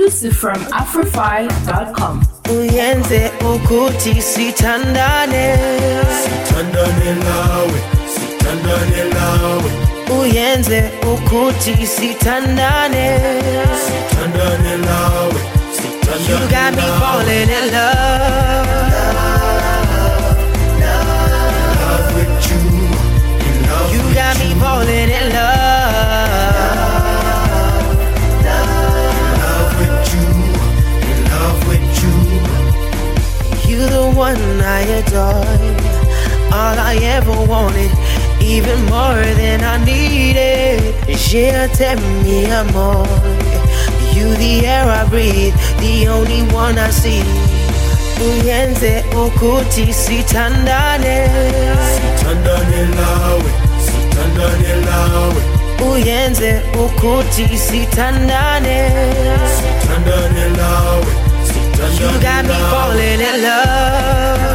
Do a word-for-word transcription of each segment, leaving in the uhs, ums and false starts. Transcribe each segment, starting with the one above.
exclusive from Afrofy dot com. Uyenze ukuthi sithandane, sithandane nawe, sithandane nawe. Uyenze ukuthi sithandane, sithandane nawe, sithandane. You got me falling in love, love with you, in love. You got me falling in love, love with you, in love with you. You the one I adore, all I ever wanted, even more than I needed. Je t'aime, amor. You the air I breathe, the only one I see. Uyenze ukuthi sithandane, sithandane nawe, sithandane nawe. Uyenze ukuthi sithandane, sithandane nawe, sithandane. You got me falling in love,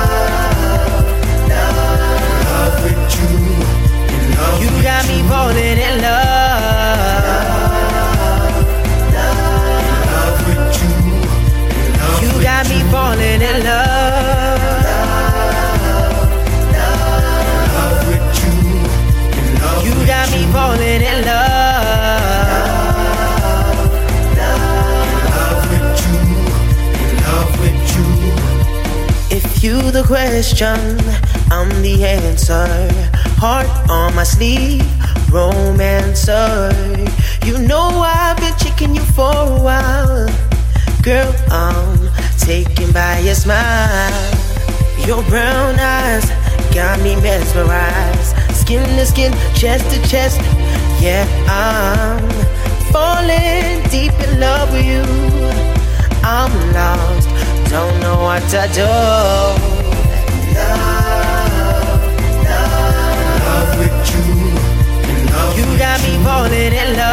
love with you, in love. You got me falling in love, love with you, in love. You got me falling in love, love with you, in love. You got me falling in love, love with you, in love with you. If you the question, I'm the answer. Heart on my sleeve, romancer. You know I've been checking you for a while. Girl, I'm taken by your smile. Your brown eyes got me mesmerized. Skin to skin, chest to chest. Yeah, I'm falling deep in love with you. I'm lost, don't know what to do. Love with you, in love. You got me falling in love,